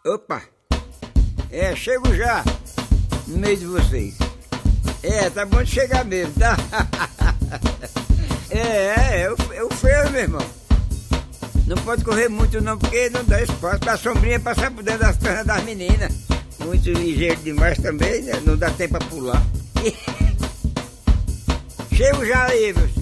Opa! Chego já no meio de vocês. Tá bom de chegar mesmo, tá? Eu feio, meu irmão. Não pode correr muito não, porque não dá espaço pra sombrinha passar por dentro das pernas das meninas. Muito ligeiro demais também, né? Não dá tempo pra pular. Chego já aí, meu filho.